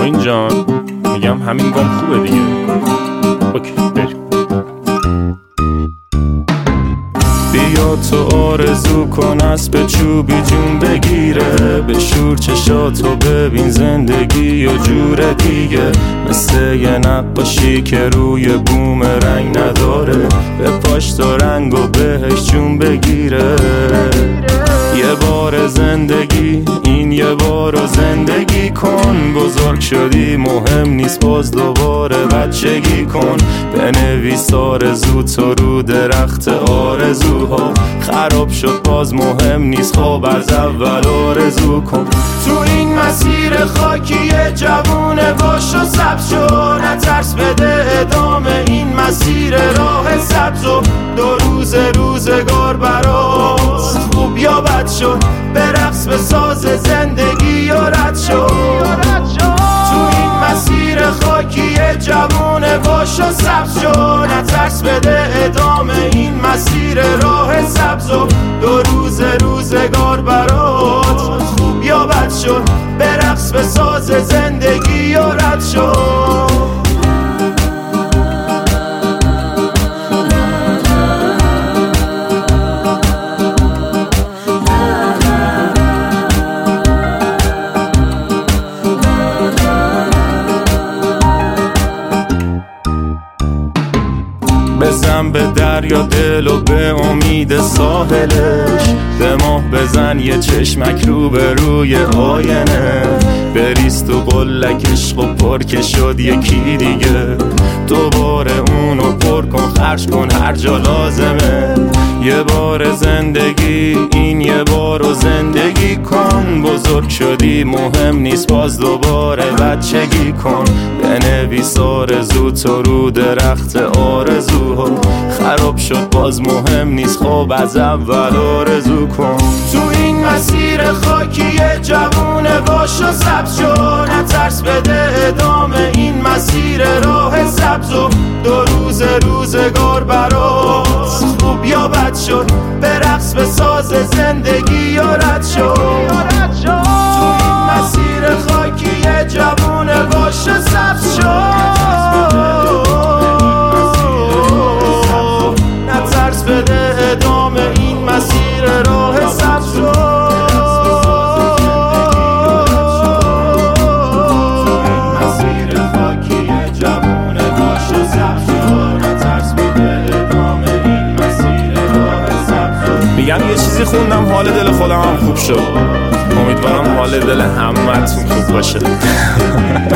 معین جان میگم همین گام خوبه دیگه. اوکی بریم. بیا تو آرزو کن اسب چوبی جون بگیره، به شور چشاتو ببین زندگی و جور دیگه، مثل یه نقاشی که روی بوم رنگ نداره، به پاش تا رنگ و بهش جون بگیره. یه بار زندگی این یه بار زندگی کن، بزرگ شدی مهم نیست باز دوباره بچگی کن، بنویس آرزو تو رو درخت آرزوها، خراب شد باز مهم نیست خب از اول آرزو کن. تو این مسیر خاکی جوونه باش و سبز شو، نترس بده ادامه این مسیر راه سبز و دو روز روزگار برات خوب یا بد شد، برقص به ساز زندگی و رد شد. تو این مسیر خاکی جوونه باش و سبز شو، نترس بده ادامه این مسیر راه سبز و دو روز روزگار برات خوب یا بد شد، برقص به ساز زندگی و رد شد. بزن به دریا دل و به امید ساحلش، به ماه بزن یه چشمک رو به روی آینه، بریز تو قلک عشق و پر که شد یکی دیگه، دوباره اونو پر کن خرج کن هر جا لازمه. یه بار زندگی این یه بار زندگی کن، بزرگ شدی مهم نیست باز دوباره بچگی کن، بنویس آرزو تو رو درخت آرزوها، خراب شد باز مهم نیست خب از اول آرزو کن. تو این مسیر خاکی جوونه باش و سبز شو، نترس بده ادامه این مسیر راه سبز و دو روز روزگار برات خوب یا بد شد، برقص به ساز زندگی و رد شد. تو این مسیر خاکی جوونه باش و سبز شو، نترس بده ادامه این مسیر راه سبز شو. میگم یه چیزی خوندم حال دل خودم هم خوب شد، امیدوارم حال دل همتون خوب باشه.